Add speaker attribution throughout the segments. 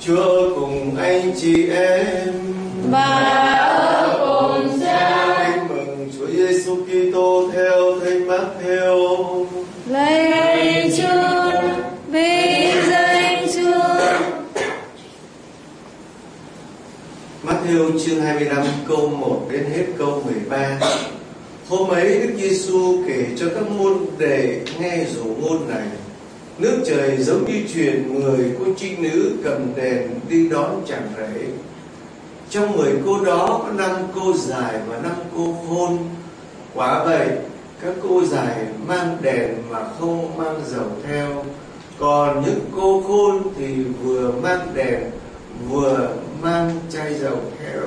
Speaker 1: Chúa cùng anh chị em
Speaker 2: và ở cùng Cha.
Speaker 1: Tin mừng Chúa Giêsu Kitô theo Thánh Mát-thêu.
Speaker 2: Lạy Chúa, vinh danh Chúa.
Speaker 1: Mát-thêu chương 25 câu 1 đến hết câu 13. Hôm ấy Đức Giêsu kể cho các môn đệ nghe dụ ngôn này: nước trời giống như truyền 10 cô trinh nữ cầm đèn đi đón chàng rể. Trong 10 cô đó có 5 cô dài và 5 cô khôn. Quả vậy, các cô dài mang đèn mà không mang dầu theo, còn những cô khôn thì vừa mang đèn vừa mang chai dầu theo.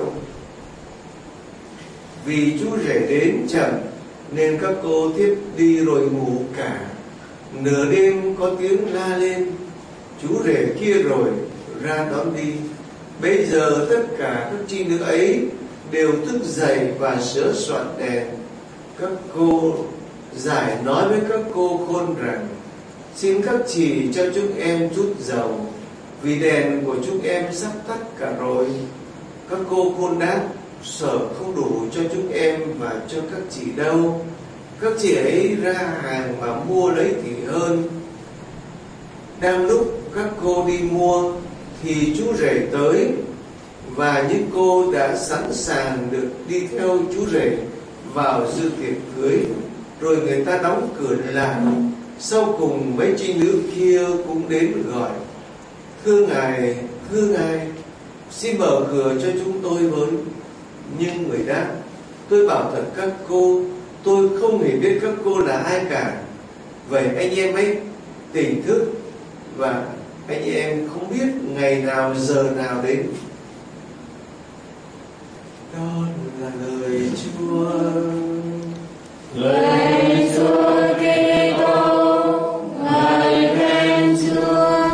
Speaker 1: Vì chú rể đến chậm nên các cô thiếp đi rồi ngủ cả. Nửa đêm có tiếng la lên: chú rể kia rồi, ra đón đi. Bây giờ tất cả các trinh nữ ấy đều thức dậy và sửa soạn đèn. Các cô giải nói với các cô khôn rằng: xin các chị cho chúng em chút dầu, vì đèn của chúng em sắp tắt cả rồi. Các cô khôn đáp: sợ không đủ cho chúng em và cho các chị đâu. Các chị ấy ra hàng mà mua lấy thì hơn. Đang lúc các cô đi mua thì chú rể tới, và những cô đã sẵn sàng được đi theo chú rể vào dự tiệc cưới. Rồi người ta đóng cửa lại. Sau cùng mấy trinh nữ kia cũng đến gọi: thưa ngài, xin mở cửa cho chúng tôi với. Nhưng người đáp: tôi bảo thật các cô, tôi không hề biết các cô là ai cả. Vậy anh em ấy tỉnh thức, và anh em không biết ngày nào giờ nào đến. Đó là lời Chúa.
Speaker 2: Lạy Chúa Kitô, ngợi khen Chúa.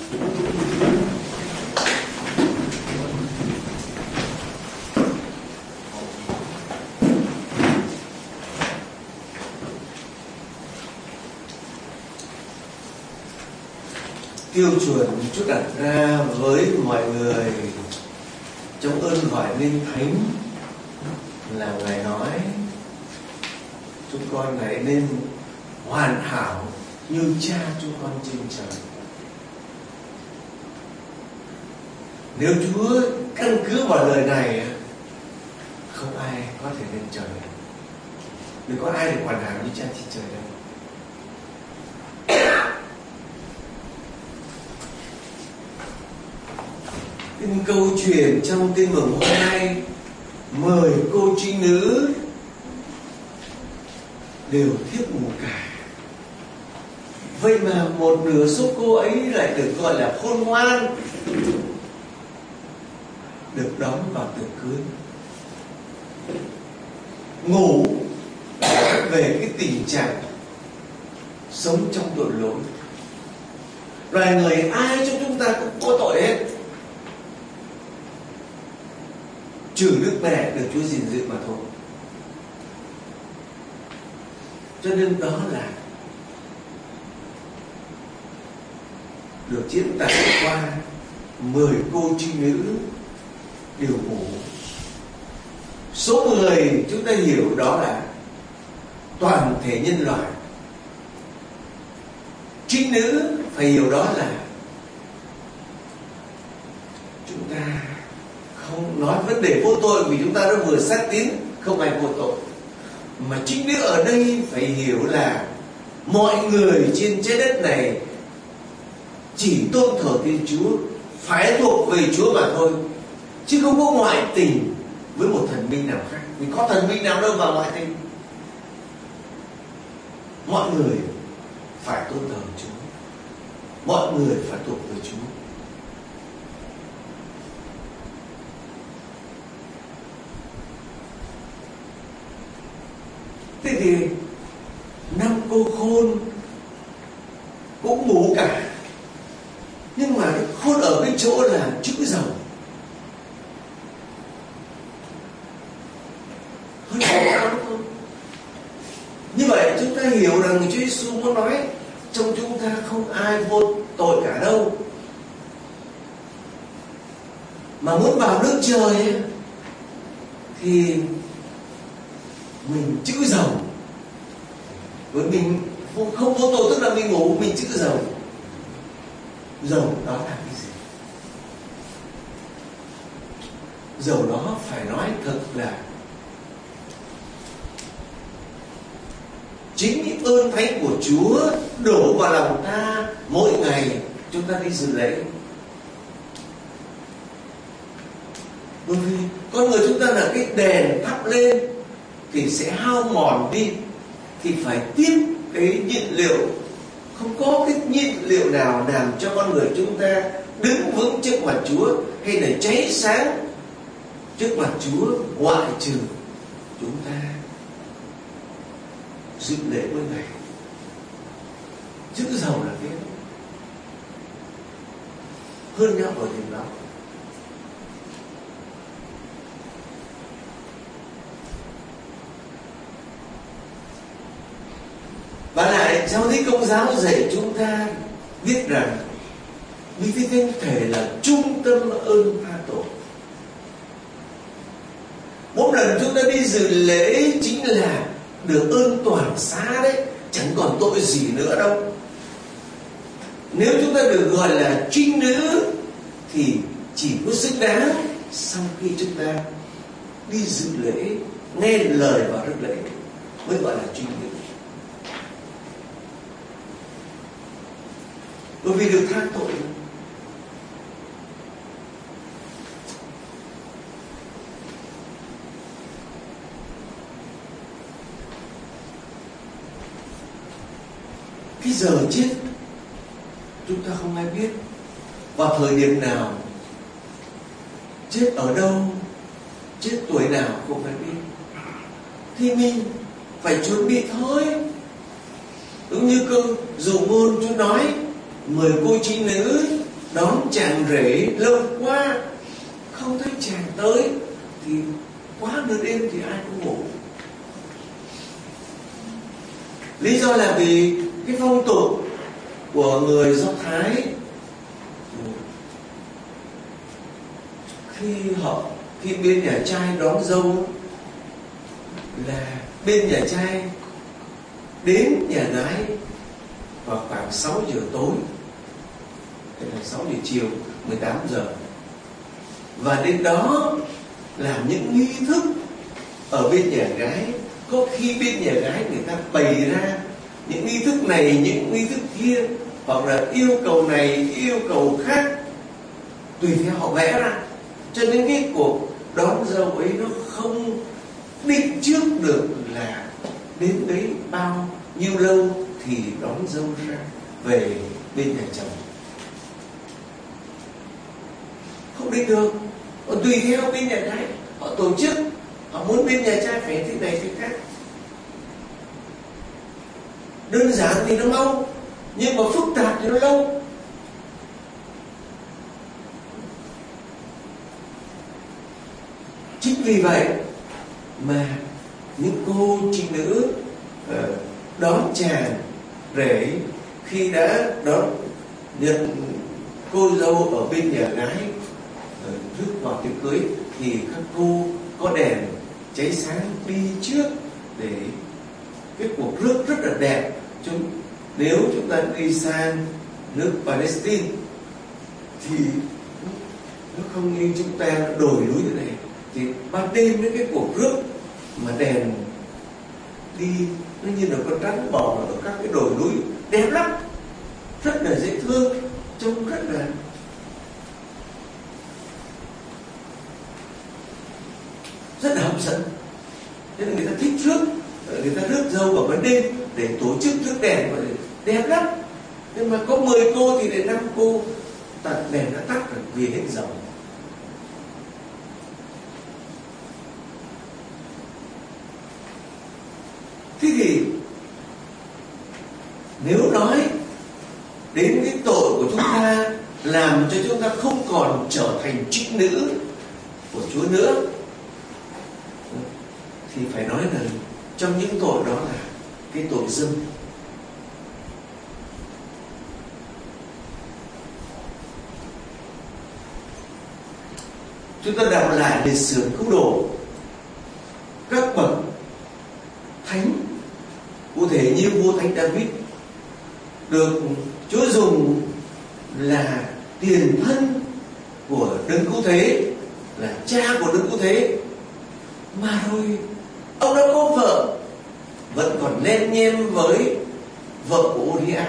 Speaker 1: Tiêu chuẩn Chúa đặt ra với mọi người trong ơn gọi nên thánh là Ngài nói: chúng con hãy nên hoàn hảo như Cha chúng con trên trời. Nếu Chúa căn cứ vào lời này, không ai có thể lên trời. Đừng có ai được hoàn hảo như Cha trên trời đâu. Câu chuyện trong Tin mừng hôm nay, 10 cô trinh nữ đều thiếp ngủ cả. Vậy mà một nửa số cô ấy lại được gọi là khôn ngoan, được đón vào tiệc cưới. Ngủ về cái tình trạng sống trong tội lỗi. Loài người ai trong chúng ta cũng có tội hết, trừ Đức Mẹ được Chúa gìn giữ mà thôi. Cho nên đó là được diễn tả qua 10 cô trinh nữ đều ngủ. Số 10 chúng ta hiểu đó là toàn thể nhân loại. Trinh nữ phải hiểu đó là chúng ta không nói vấn đề vô tội, vì chúng ta đã vừa xác tín không ai vô tội. Mà trinh nữ ở đây phải hiểu là mọi người trên trái đất này chỉ tôn thờ Thiên Chúa, phải thuộc về Chúa mà thôi, chứ không có ngoại tình với một thần minh nào khác. Vì có thần minh nào đâu vào ngoại tình. Mọi người phải tôn thờ Chúa, mọi người phải thuộc về Chúa. Thế thì 5 cô khôn cũng ngủ cả, nhưng mà khôn ở cái chỗ là chữ dầu. Hơn đó đúng không? Như vậy chúng ta hiểu rằng Chúa Giêsu muốn nói trong chúng ta không ai vô tội cả đâu. Mà muốn vào nước trời ấy, thì mình chữ dầu. Với mình không vô tội tức là mình ngủ, mình chữ dầu. Dầu đó là cái gì? Dầu đó phải nói thật là chính những ơn thánh của Chúa đổ vào lòng ta mỗi ngày chúng ta đi dự lễ. Bởi vì con người chúng ta là cái đèn thắp lên thì sẽ hao mòn đi, thì phải tiếp cái nhiên liệu. Không có cái nhiên liệu nào làm cho con người chúng ta đứng vững trước mặt Chúa hay là cháy sáng trước mặt Chúa, ngoại trừ chúng ta dự lễ mỗi ngày. Chữ dầu là thế, hơn nhau ở điểm đó. Và lại giáo lý Công giáo dạy chúng ta biết rằng Bí tích thánh thể là trung tâm ơn tha tội. Mỗi lần chúng ta đi dự lễ chính là được ơn toàn xá đấy, chẳng còn tội gì nữa đâu. Nếu chúng ta được gọi là trinh nữ thì chỉ có xứng đáng sau khi chúng ta đi dự lễ, nghe lời vào rước lễ mới gọi là trinh nữ. Bởi vì được tha tội. Cái giờ chết chúng ta không ai biết, vào thời điểm nào, chết ở đâu, chết tuổi nào không ai biết. Thì mình phải chuẩn bị thôi. Đúng như câu dụ ngôn Chúa nói, 10 cô chị nữ đón chàng rể lâu quá không thấy chàng tới, thì quá nửa đêm thì ai cũng ngủ. Lý do là vì cái phong tục của người Do Thái, khi bên nhà trai đón dâu là bên nhà trai đến nhà gái vào khoảng 6 giờ tối, tức là 6 giờ chiều, 18 giờ, và đến đó làm những nghi thức ở bên nhà gái. Có khi bên nhà gái người ta bày ra những nghi thức này, những nghi thức kia, hoặc là yêu cầu này, yêu cầu khác, tùy theo họ vẽ ra. Cho nên cái cuộc đón dâu ấy nó không định trước được là đến đấy bao nhiêu lâu thì đón dâu ra về bên nhà chồng. Không định được. Còn tùy theo bên nhà gái họ tổ chức, họ muốn bên nhà trai phải thế này thế khác. Đơn giản thì nó mau, nhưng mà phức tạp thì nó lâu. Chính vì vậy mà những cô chị nữ đón chàng rể, khi đã đón nhận cô dâu ở bên nhà gái rước vào tiệc cưới, thì các cô có đèn cháy sáng đi trước để cái cuộc rước rất là đẹp. Nếu chúng ta đi sang nước Palestine thì nó không như chúng ta đồi núi thế này, thì ban đêm với cái cuộc rước mà đèn đi nó như là con rắn bò ở các cái đồi núi, đẹp lắm, rất là dễ thương, trông rất là hấp dẫn. Nên là người ta thích rước, người ta rước dâu vào ban đêm để tổ chức rước đèn, và đẹp lắm. Nhưng mà có 10 cô thì để 5 cô tắt đèn đã tắt rồi vì hết dầu. Thế thì nếu nói đến cái tội của chúng ta làm cho chúng ta không còn trở thành trinh nữ của Chúa nữa, thì phải nói là trong những tội đó là cái tội dâm. chúng ta đọc lại lịch sử cứu độ các bậc thánh, cụ thể như vua thánh David được Chúa dùng là tiền thân của đấng cứu thế, là cha của đấng cứu thế, mà rồi ông đã có vợ vẫn còn len nhem với vợ của Uriah,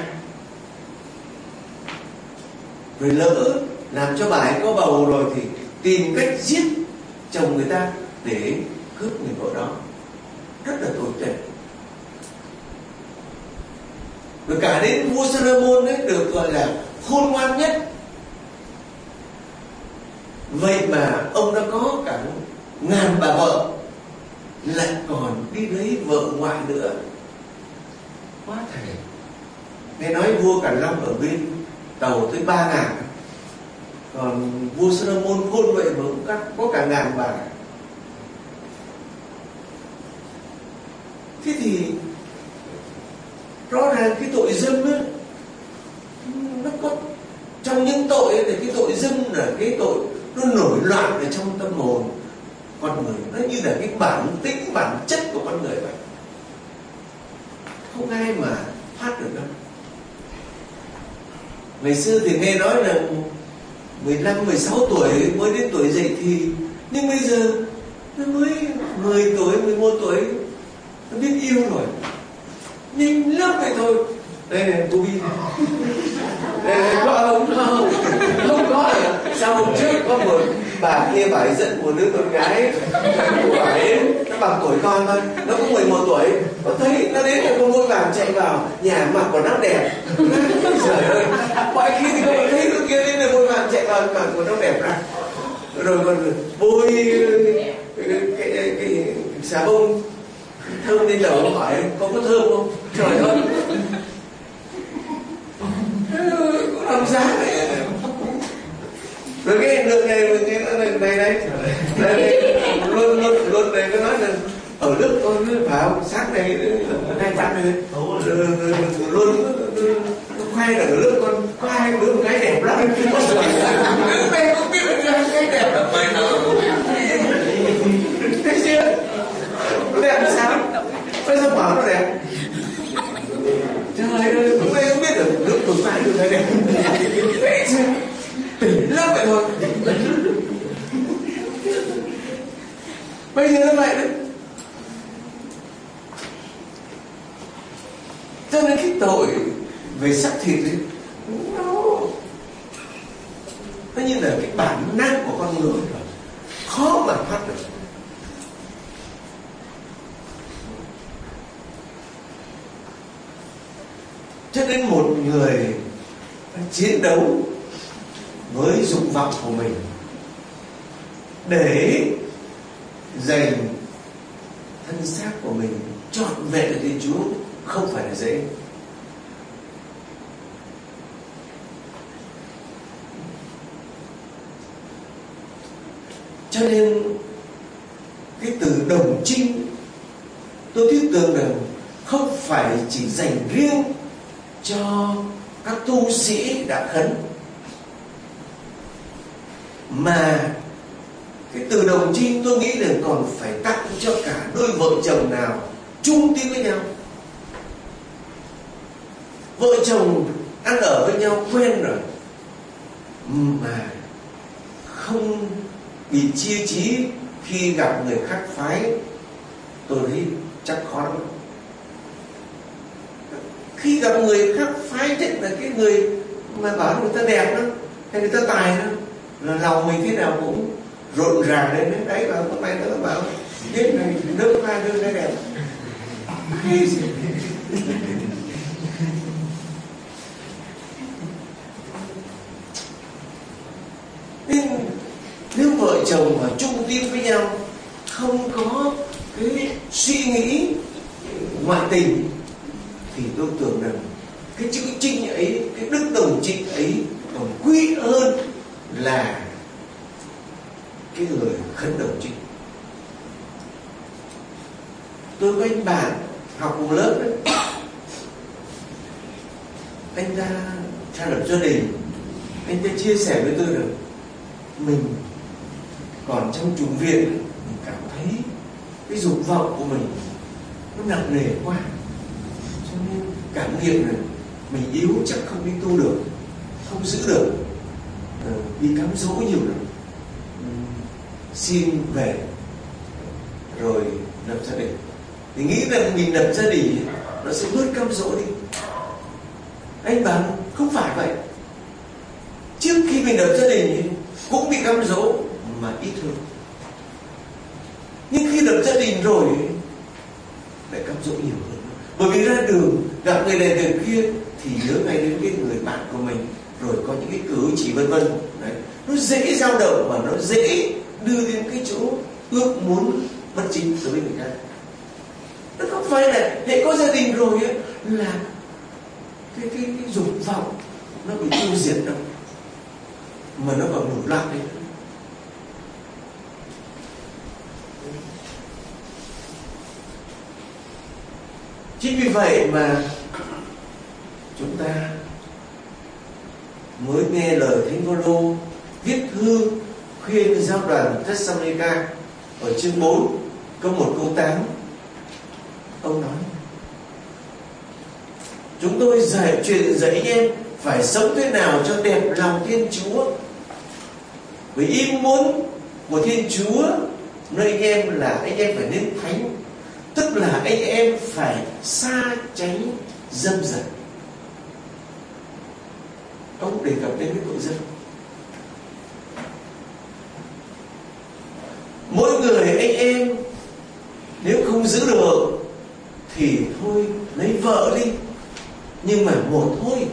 Speaker 1: rồi lỡ làm cho bà ấy có bầu rồi thì tìm cách giết chồng người ta để cướp người vợ đó, rất là tồi tệ. Rồi cả đến vua Solomon ấy được gọi là khôn ngoan nhất, vậy mà ông đã có cả ngàn bà vợ, lại còn đi lấy vợ ngoại nữa, quá thể. Nghe nói vua Càn Long ở bên tàu tới 3.000, còn vua Solomon khôn vậy mà cũng có cả ngàn bà. Thế thì rõ ràng cái tội dâm ấy, nó có trong những tội ấy, thì cái tội dâm là cái tội nó nổi loạn ở trong tâm hồn con người, nó như là cái bản tính, bản chất của con người vậy, không ai mà thoát được đâu. Ngày xưa thì nghe nói là 15-16 tuổi mới đến tuổi dậy thì, nhưng bây giờ nó mới 10 tuổi, 11 tuổi nó biết yêu rồi, nhanh lắm vậy thôi. Đây này cô Bi, có không có là sao hôm trước có một bà kia bà ấy dẫn một đứa con gái của bà ấy, nó bằng tuổi con thôi, nó cũng 11 tuổi, có thấy nó đến là con vội vàng chạy vào nhà mặc quần áo đẹp. Trời ơi, mọi khi thì con thấy đứa kia đến là vội vàng chạy vào mặc quần áo đẹp ra, rồi còn bôi cái xà bông thơm lên đầu, hỏi có thơm không? Trời ơi, có làm sao này. Rồi cái lượng này luôn này nó nói là ở lớp con phải không, sáng này 200 này luôn nó khoe là ở lớp con có 2 đứa con gái đẹp lắm, có sửa đây không biết là hai cái đẹp là mày nào thấy chưa, nó đẹp làm sao, bây giờ bảo nó đẹp. Trời ơi, hôm nay không biết được nước tụi phải được thấy đẹp. Vậy chứ tỉnh lắm vậy thôi. Bây giờ nó vậy đấy. Cho nên cái tội về xác thịt ấy, nó như là cái bản năng của con người, khó mà thoát được. Cho nên một người chiến đấu với dục vọng của mình để dành thân xác của mình trọn vẹn cho Thiên Chúa không phải là dễ. Cho nên cái từ đồng trinh, tôi thiết tưởng rằng không phải chỉ dành riêng cho các tu sĩ đã khấn, mà cái từ đồng trinh tôi nghĩ là còn phải tặng cho cả đôi vợ chồng nào chung tín với nhau. Vợ chồng ăn ở với nhau quen rồi mà không bị chia chí khi gặp người khác phái, tôi thấy chắc khó lắm. Khi gặp người khác phái, nhất là cái người mà bảo người ta đẹp lắm hay người ta tài lắm, là lòng mình thế nào cũng rộn ràng lên đấy. Đấy bảo hôm nay nó bảo biết này nước hoa đưa ra đẹp. Nên nếu vợ chồng mà chung tin với nhau, không có cái suy nghĩ ngoại tình, thì tôi tưởng rằng cái chữ trinh ấy, cái đức đồng trinh ấy còn quý hơn là cái người khấn đồng trinh. Tôi có anh bạn học cùng lớp đấy, anh ta lập gia đình, anh ta chia sẻ với tôi rằng mình Còn trong chủng viện mình cảm thấy cái dục vọng của mình nó nặng nề quá, cho nên cảm nghiệm là mình yếu, chắc không đi tu được, không giữ được, bị cám dỗ nhiều lắm. Xin về rồi lập gia đình, thì nghĩ rằng mình lập gia đình nó sẽ bớt cám dỗ đi. Anh bảo không phải vậy. Trước khi mình lập gia đình cũng bị cám dỗ mà ít hơn, nhưng khi lập gia đình rồi lại cám dỗ nhiều hơn. Bởi vì ra đường gặp người này người kia thì nhớ ngay đến cái người bạn của mình, rồi có những cái cử chỉ vân vân. Đấy, nó dễ dao động và nó dễ đưa đến cái chỗ ước muốn bất chính đối với người khác. Nó không phải là hệ có gia đình rồi ấy, là cái dục vọng nó bị tiêu diệt đâu, mà nó còn nổi loạn đấy. Chính vì vậy mà chúng ta mới nghe lời Thánh Phaolô viết thư khuyên giáo đoàn Thessalonica ở chương 4 câu 1 câu 8. Ông nói: chúng tôi dạy anh em phải sống thế nào cho đẹp lòng Thiên Chúa. Vì ý muốn của Thiên Chúa nơi anh em là anh em phải nên thánh, tức là anh em phải xa tránh dâm dật. Ông đề cập đến cái tội dâm. Mỗi người anh em nếu không giữ được thì thôi lấy vợ đi, nhưng mà một thôi,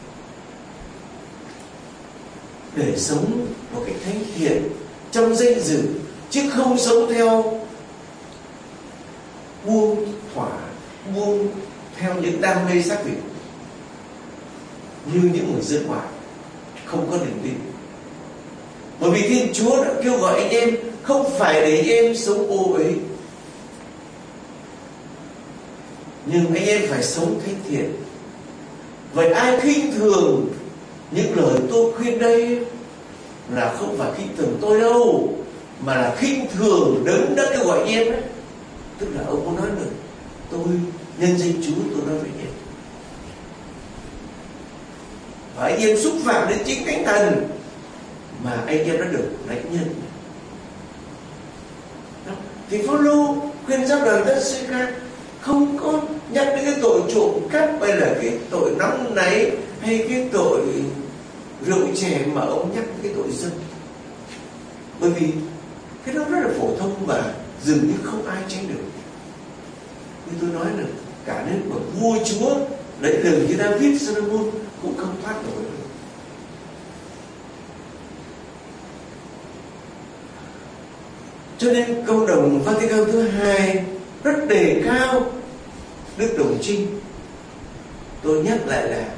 Speaker 1: để sống một cách thánh thiện trong danh dự, chứ không sống theo buông theo những đam mê xác thịt như những người dân ngoại không có niềm tin. Bởi vì Thiên Chúa đã kêu gọi anh em không phải để anh em sống ô uế, nhưng anh em phải sống thánh thiện. Vậy ai khinh thường những lời tôi khuyên đây là không phải khinh thường tôi đâu, mà là khinh thường đấng đã kêu gọi anh em đấy. Tức là ông có nói được, tôi nhân danh Chúa tôi nói với anh em. Và anh em xúc phạm đến chính Thánh Thần mà anh em đã được lãnh nhân. Thì Phaolô khuyên giáo đoàn Thessalonica không có nhắc đến cái tội trộm cắp hay là cái tội nóng náy hay cái tội rượu chè, mà ông nhắc cái tội dâm. Bởi vì cái đó rất là phổ thông và dường như không ai tránh được. Như tôi nói là cả đến bậc vua chúa lấy lời như David Solomon cũng không thoát nổi được. Cho nên Công đồng Vatican thứ 2 rất đề cao Đức Đồng Trinh. Tôi nhắc lại là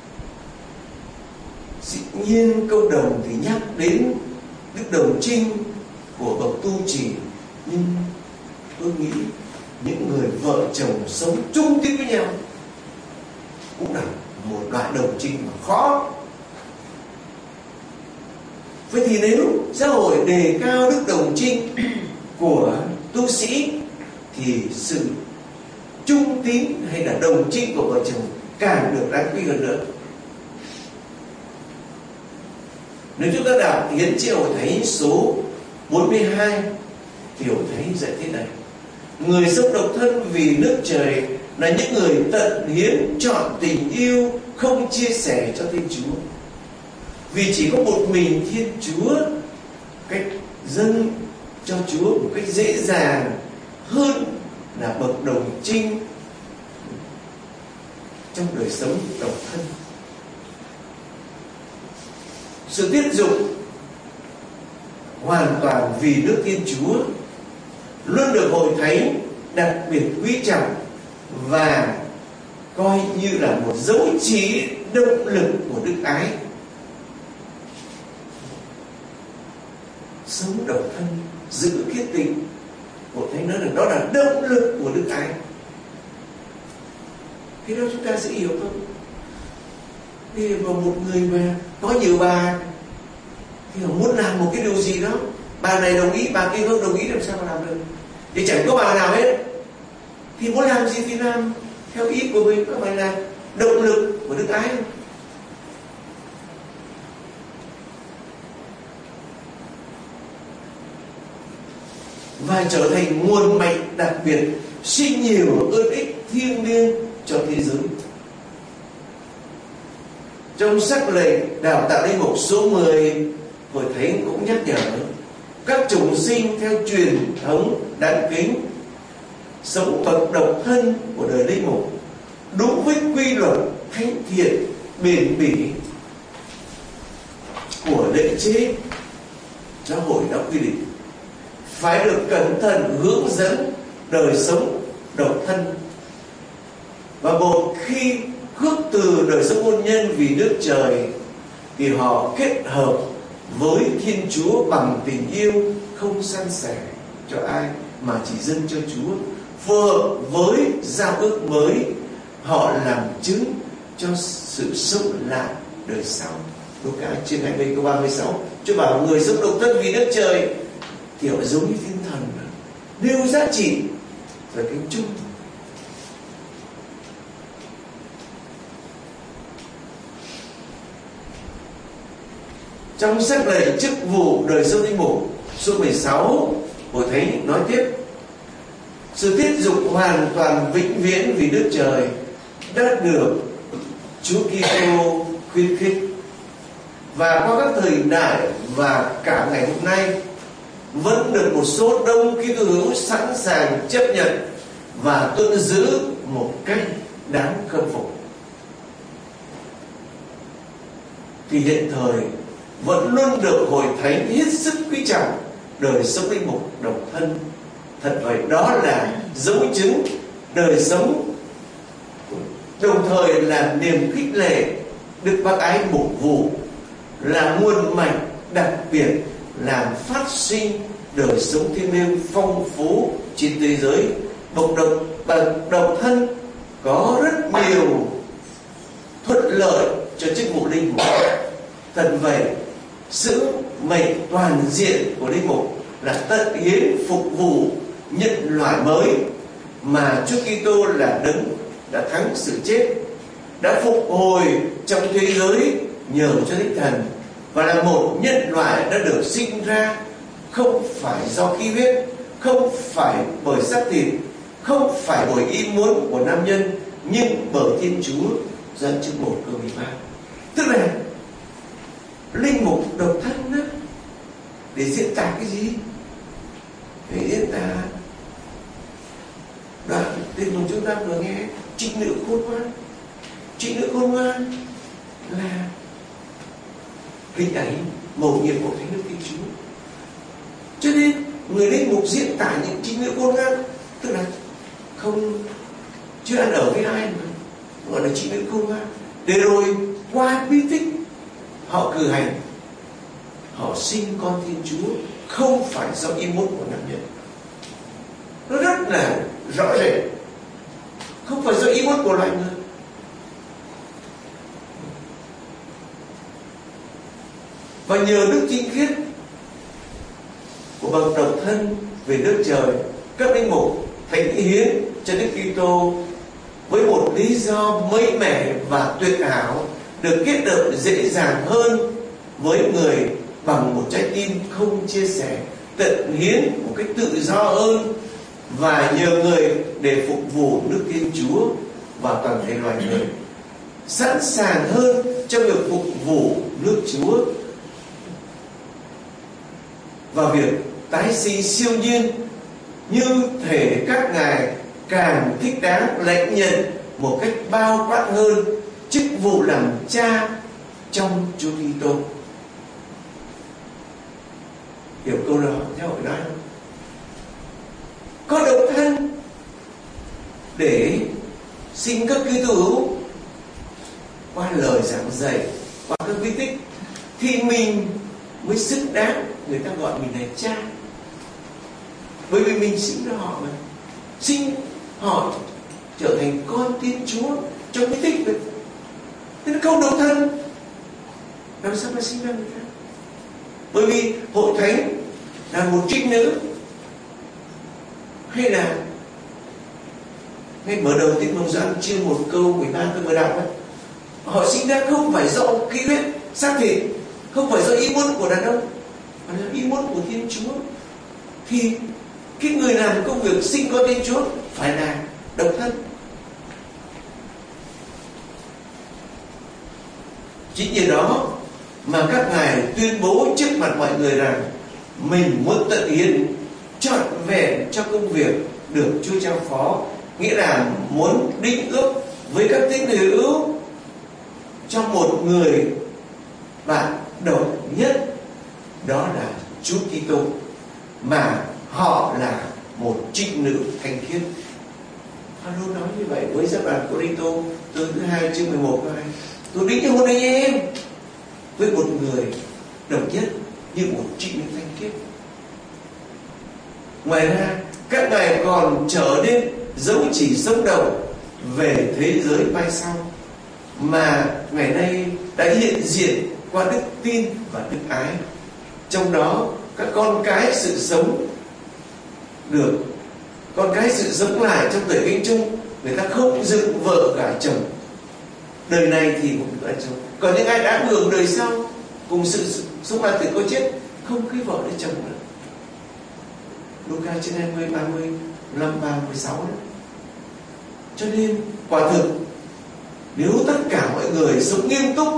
Speaker 1: dĩ nhiên Công đồng thì nhắc đến Đức Đồng Trinh của bậc tu trì, nhưng tôi nghĩ những người vợ chồng sống chung tín với nhau cũng là một loại đồng trinh mà khó. Vậy thì nếu xã hội đề cao đức đồng trinh của tu sĩ thì sự trung tín hay là đồng trinh của vợ chồng càng được đáng quý hơn nữa. Nếu chúng ta đọc Hiến Triệu Hội Thánh số 42 thì Hội Thánh dạy thế này: người sống độc thân vì nước trời là những người tận hiến chọn tình yêu, không chia sẻ cho Thiên Chúa. Vì chỉ có một mình Thiên Chúa cách dâng cho Chúa một cách dễ dàng hơn là bậc đồng trinh trong đời sống độc thân. Sự tiết dục hoàn toàn vì nước Thiên Chúa luôn được Hội Thánh đặc biệt quý trọng và coi như là một dấu chỉ động lực của đức ái. Sống độc thân, giữ khiết tịnh, Hội Thánh nói rằng đó là động lực của đức ái. Thế đó chúng ta sẽ hiểu không? Thì mà một người mà có nhiều bà thì họ muốn làm một cái điều gì đó bà này đồng ý, bà kia không đồng ý, làm sao mà làm được? Thì chẳng có bà nào hết. Thì muốn làm gì thì làm theo ý của mình, có phải là động lực của đức ái không? Và trở thành nguồn mạnh đặc biệt, sinh nhiều ơn ích thiêng liêng cho thế giới. Trong sắc lệnh đào tạo linh mục số 10, Hội Thánh cũng nhắc nhở các chủng sinh theo truyền thống đáng kính, sống bậc độc thân của đời linh mục đúng với quy luật thánh thiện bền bỉ của lễ chế giáo hội đã quy định, phải được cẩn thận hướng dẫn đời sống độc thân. Và một khi khước từ đời sống hôn nhân vì nước trời thì họ kết hợp với Thiên Chúa bằng tình yêu không san sẻ cho ai mà chỉ dâng cho Chúa, phù hợp với giao ước mới. Họ làm chứng cho sự sống lại đời sau. Luca trên 20 câu 36, Chúa bảo người sống độc thân vì nước trời thì họ giống như thiên thần, nêu giá trị và kính chung. Trong sách lệnh chức vụ đời sống linh mục số 16, Hội Thánh nói tiếp: sự tiết dục hoàn toàn vĩnh viễn vì nước trời đã được Chúa Kitô khuyến khích, và qua các thời đại và cả ngày hôm nay vẫn được một số đông Kitô hữu sẵn sàng chấp nhận và tuân giữ một cách đáng khâm phục. Thì hiện thời vẫn luôn được Hội Thánh hết sức quý trọng đời sống linh mục độc thân. Thật vậy, đó là dấu chứng đời sống, đồng thời là niềm khích lệ đức bác ái mục vụ, là nguồn mạnh đặc biệt làm phát sinh đời sống thiêng liêng phong phú trên thế giới. Bậc độc thân có rất nhiều thuận lợi cho chức vụ linh mục. Thật vậy, sứ mệnh toàn diện của linh mục là tận hiến phục vụ nhân loại mới mà Chúa Kitô là đấng đã thắng sự chết, đã phục hồi trong thế giới nhờ cho Thánh Thần, và là một nhân loại đã được sinh ra không phải do khí huyết, không phải bởi xác thịt, không phải bởi ý muốn của nam nhân, nhưng bởi Thiên Chúa. Dân chương 1 câu 13. Tức là linh mục độc thân đó, để diễn tả cái gì? Để diễn tả đoạn tin mừng chúng ta vừa nghe, trinh nữ khôn ngoan. Trinh nữ khôn ngoan là hình ảnh mầu nhiệm của Thánh Đức Thiên Chúa. Cho nên người linh mục diễn tả những trinh nữ khôn ngoan, tức là chưa ăn ở với ai mà gọi là trinh nữ khôn ngoan, để rồi qua bí tích họ cử hành, họ sinh con Thiên Chúa không phải do ý muốn của nam nhân. Nó rất là rõ rệt, không phải do ý muốn của loài người. Và nhờ đức chính khiết của bậc độc thân về nước trời, các linh mục thánh hiến cho Đức Kitô với một lý do mới mẻ và tuyệt hảo, được kết hợp dễ dàng hơn với người bằng một trái tim không chia sẻ, tận hiến một cách tự do hơn, và nhờ người để phục vụ nước Thiên Chúa và toàn thể loài người, sẵn sàng hơn trong việc phục vụ nước Chúa và việc tái sinh siêu nhiên, như thể các ngài càng thích đáng lãnh nhận một cách bao quát hơn chức vụ làm cha trong Chúa Kitô. Hiểu câu đó theo hội nói không? Có độc thân để sinh các Kitô hữu qua lời giảng dạy, qua các bí tích, thì mình mới xứng đáng người ta gọi mình là cha. Bởi vì mình sinh ra họ mà, sinh họ trở thành con Thiên Chúa trong bí tích được. Thế nó không độc thân, làm sao mà sinh ra người ta? Bởi vì Hội Thánh là một trinh nữ, hay là ngay mở đầu Tin Mừng Gioan chương 1 câu 13 tôi vừa đọc ấy, họ sinh ra không phải do khí huyết xác thịt, không phải do ý muốn của đàn ông, mà là ý muốn của Thiên Chúa. Thì cái người làm công việc sinh con Thiên Chúa phải là độc thân. Chính nhờ đó mà các ngài tuyên bố trước mặt mọi người rằng mình muốn tận hiến trọn vẹn cho công việc được Chúa giao phó, nghĩa là muốn đính ước với các tín hữu cho một người bạn độc nhất, đó là Chúa Kitô, mà họ là một trinh nữ thanh khiết. Phaolô nói như vậy với giáo đoàn Cô-rinh-tô từ thứ 2 chương 11 câu 2: tôi đính hôn anh em với một người độc nhất như một trinh nữ thanh khiết. Ngoài ra các ngài còn trở nên dấu chỉ sống động về thế giới mai sau mà ngày nay đã hiện diện qua đức tin và đức ái. Trong đó các con cái sự sống được, con cái sự sống lại trong tuổi kinh chung, người ta không dựng vợ gả chồng. Đời này thì cũng gả chồng, còn những ai đã hưởng đời sau cùng sự sống lại từ có chết không cưới vợ lấy chồng nữa. Luca chương 20, 30, 5, 3, 16 đấy. Cho nên quả thực nếu tất cả mọi người sống nghiêm túc,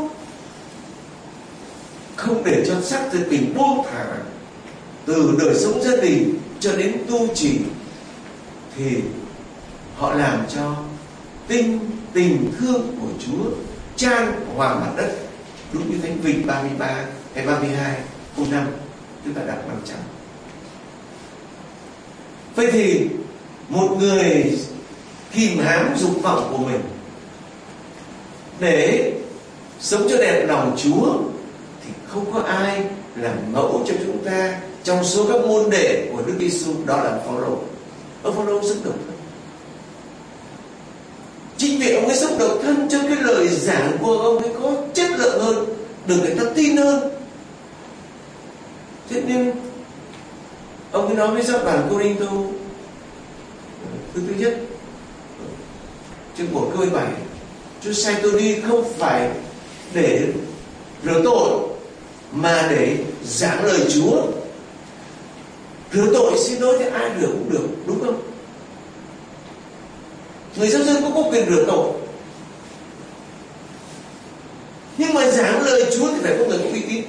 Speaker 1: không để cho sắc thực tình buông thả từ đời sống gia đình cho đến tu trì, thì họ làm cho tình thương của Chúa chan hòa mặt đất, đúng như Thánh Vịnh 33 hay 32 câu 5 chúng ta đọc 500. Vậy thì một người kìm hãm dục vọng của mình để sống cho đẹp lòng Chúa thì không có ai làm mẫu cho chúng ta trong số các môn đệ của Đức Giêsu, đó là Phaolô. Ông Phaolô sống độc thân. Chính vì ông ấy sống độc thân cho cái lời giảng của ông ấy có chất lượng hơn, được người ta tin hơn. Thế nên ông ấy nói với giáo đoàn Cô-rinh-tô thứ nhất chương 1 câu 17: Chúa sai tôi đi không phải để rửa tội mà để giảng lời Chúa. Rửa tội xin lỗi thì ai rửa cũng được, đúng không? Người giáo dân cũng có quyền rửa tội, nhưng mà giảng lời Chúa thì phải có người có uy tín.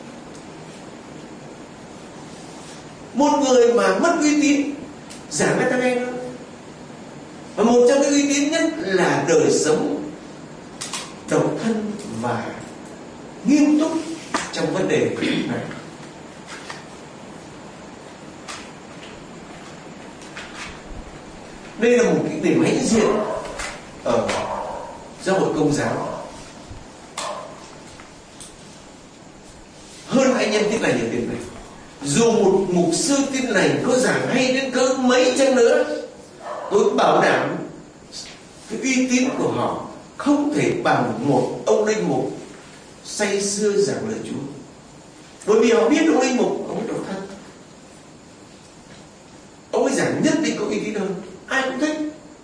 Speaker 1: Một người mà mất uy tín giảng người ta nghe nữa. Và một trong những uy tín nhất là đời sống độc thân và nghiêm túc trong vấn đề này. Đây là một cái điểm hãnh diện ở giáo hội Công giáo. Hơn anh em Tin Lành ở điểm này, dù một mục sư Tin Lành có giảng hay đến cỡ mấy chăng nữa, tôi bảo đảm cái uy tín của họ không thể bằng một ông linh mục say sưa giảng lời Chúa. Bởi vì họ biết ông linh mục ông ấy độc thân, ông ấy giảng nhất định có uy tín hơn, ai cũng thích.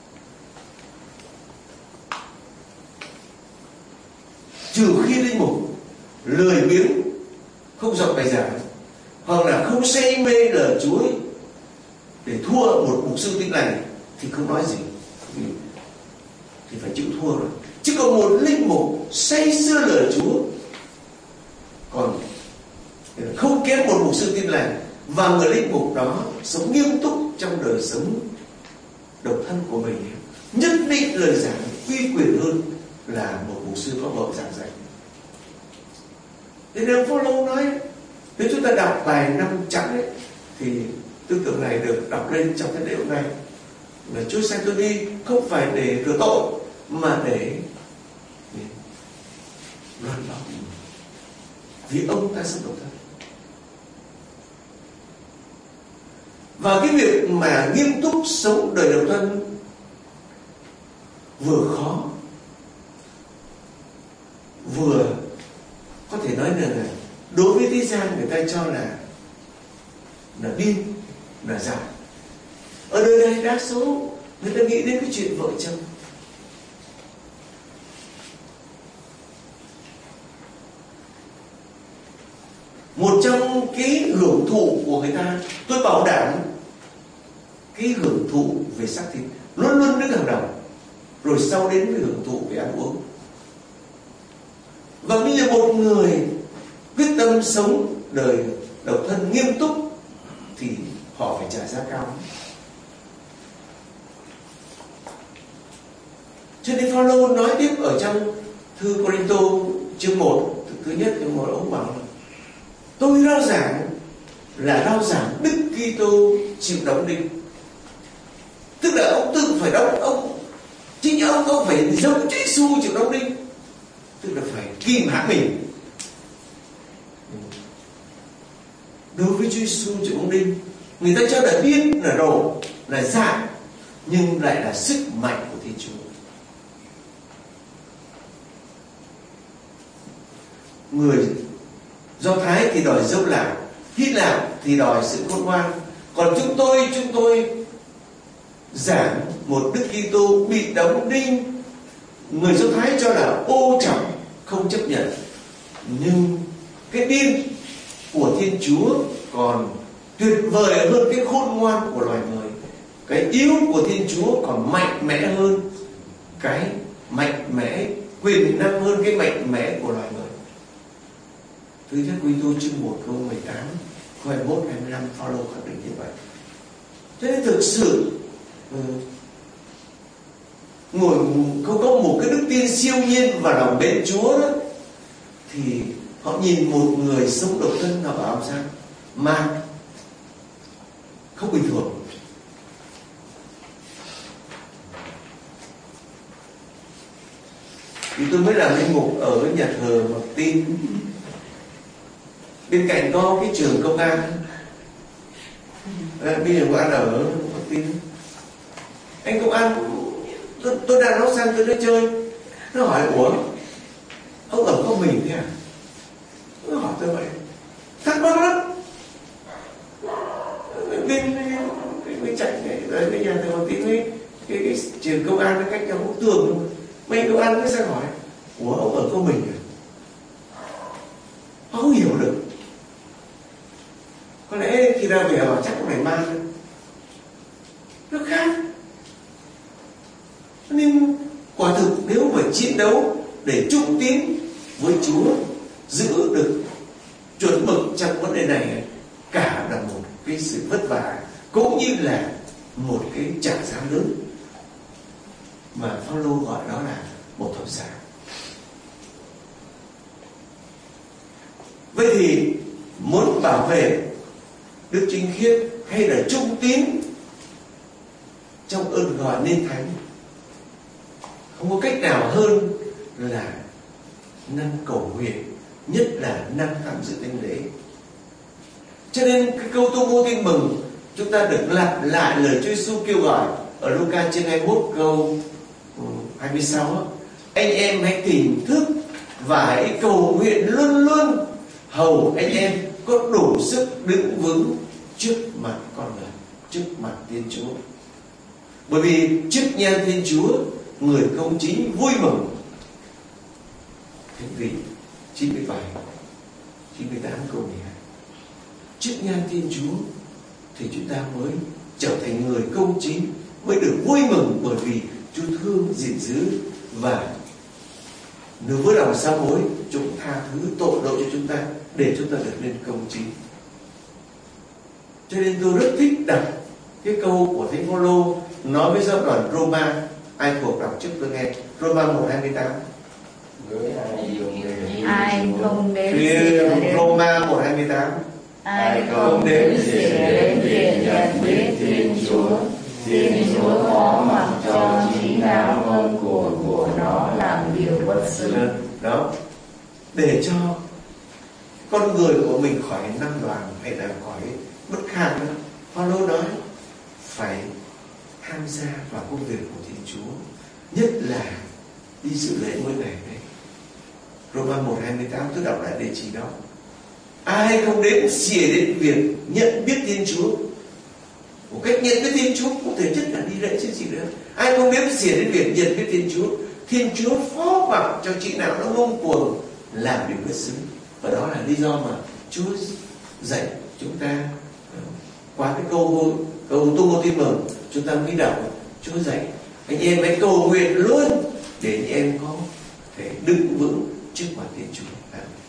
Speaker 1: Trừ khi linh mục lười biếng, không giỏi bài giảng, hoặc là không say mê lời Chúa để thua một mục sư Tin Lành thì không nói gì, thì phải chịu thua rồi. Chứ còn một linh mục say sưa lời Chúa, còn không kém một mục sư Tin Lành, và người linh mục đó sống nghiêm túc trong đời sống độc thân của mình, nhất định lời giảng uy quyền hơn là một mục sư có vợ giảng dạy. Thế nên Phaolô nói, nếu chúng ta đọc bài 5 chẵn ấy, thì tư tưởng này được đọc lên trong cái lễ hôm nay, là Chúa sai tôi đi không phải để rửa tội mà để luận bảo vì ông ta sống độc thân. Và cái việc mà nghiêm túc sống đời độc thân vừa khó, vừa có thể nói là đối với thế gian người ta cho là là điên, là dại. Ở nơi đây đa số người ta nghĩ đến cái chuyện vợ chồng. Một trong cái hưởng thụ của người ta, tôi bảo đảm cái hưởng thụ về xác thịt luôn luôn đứng hàng đầu, rồi sau đến cái hưởng thụ về ăn uống. Và bây giờ một người quyết tâm sống đời độc thân nghiêm túc thì họ phải trả giá cao. Cho nên Phaolô nói tiếp ở trong thư Cô-rinh-tô chương 1, thứ nhất chương 1, ông bảo là tôi rao giảng là rao giảng Đức Kitô chịu đóng đinh. Tức là ông tự phải đóng, chính ông phải giống Chúa Giêsu chịu đóng đinh, tức là phải kìm hãm mình. Đối với Chúa Giêsu chịu đóng đinh, người ta cho là điên, là rồ, là dại, nhưng lại là sức mạnh của Thiên Chúa. Người Do Thái thì đòi dâu làng, Hy Lạp thì đòi sự khôn ngoan, còn chúng tôi giảng một Đức Kitô bị đóng đinh. Người Do Thái cho là ô trọng, không chấp nhận, nhưng cái điên của Thiên Chúa còn tuyệt vời hơn cái khôn ngoan của loài người. Cái yếu của Thiên Chúa còn mạnh mẽ hơn, cái mạnh mẽ, quyền năng hơn cái mạnh mẽ của loài người. Thứ nhất Cô-rinh-tô chương 1 câu 18, câu 21, 25 Phaolô khẳng định như vậy. Cho nên thực sự có một cái đức tin siêu nhiên và lòng mến Chúa đó, thì họ nhìn một người sống độc thân, họ bảo sao mà không bình thường. Thì tôi mới làm linh mục ở nhà thờ Mặc Tin, bên cạnh có cái trường công an. Bây giờ công an ở Mặc Tin, anh công an tôi đang nói sang tôi nói chơi, nó hỏi ủa ông ở có mình thế à? Nó hỏi tôi vậy, thắc mắc lắm. Bên chạy ở cái nhà thờ Mặc Tin, cái trường công an nó cách nhau cũng tường, mấy công an nó sẽ hỏi ủa ông ở có mình à? Họ không hiểu được. Có lẽ khi ra về họ chắc cũng phải mang, nó khác. Nên quả thực nếu mà chiến đấu để trung tín với Chúa, giữ được chuẩn mực trong vấn đề này, cả là một cái sự vất vả, cũng như là một cái trả giá lớn mà Phaolô gọi đó là một thập giá. Vậy thì muốn bảo vệ đức chính khiết hay là trung tín trong ơn gọi nên thánh, không có cách nào hơn là năng cầu nguyện, nhất là năng tham dự thánh lễ. Cho nên cái câu tuyên bố tin mừng chúng ta được lặp lại lời Chúa Giêsu kêu gọi ở Luca chương 21 câu 26: anh em hãy tỉnh thức và hãy cầu nguyện luôn luôn, hầu anh em có đủ sức đứng vững trước mặt con người, trước mặt Thiên Chúa. Bởi vì trước nhan Thiên Chúa, người công chính vui mừng. Thánh vị 97, 98 câu 12. Trước nhan Thiên Chúa thì chúng ta mới trở thành người công chính, mới được vui mừng, bởi vì Chúa thương gìn giữ và nếu với lòng sám hối chúng tha thứ tội lỗi cho chúng ta để chúng ta được nên công chính. Cho nên tôi rất thích đọc cái câu của Thánh Phaolô nói với giáo đoàn Roma. Ai thuộc đọc trước tôi nghe Roma 1:28.
Speaker 2: Ai không đến
Speaker 1: Roma 1:28.
Speaker 2: Ai không đến để nhận biết Thiên Chúa, Thiên Chúa có mặc cho trí não ngôn của nó làm điều bất xứng.
Speaker 1: Đó, để cho con người của mình khỏi năng loạn hay là khỏi bất kham nữa. Phaolô nói phải tham gia vào công việc của Thiên Chúa, nhất là đi dự lễ mỗi ngày đấy. Roma 1:28 tôi đọc lại địa chỉ đó. Ai không đếm xỉa đến việc nhận biết Thiên Chúa, một cách nhận biết Thiên Chúa cũng thể chất là đi lễ chứ gì nữa. Ai không đếm xỉa đến việc nhận biết Thiên Chúa phó mặc cho chị nào nó ngông cuồng làm điều bất xứng. Và đó là lý do mà Chúa dạy chúng ta qua cái câu Tu-mô-thi mừng chúng ta mới đọc. Chúa dạy anh em hãy cầu nguyện luôn để anh em có thể đứng vững trước mặt Thiên Chúa.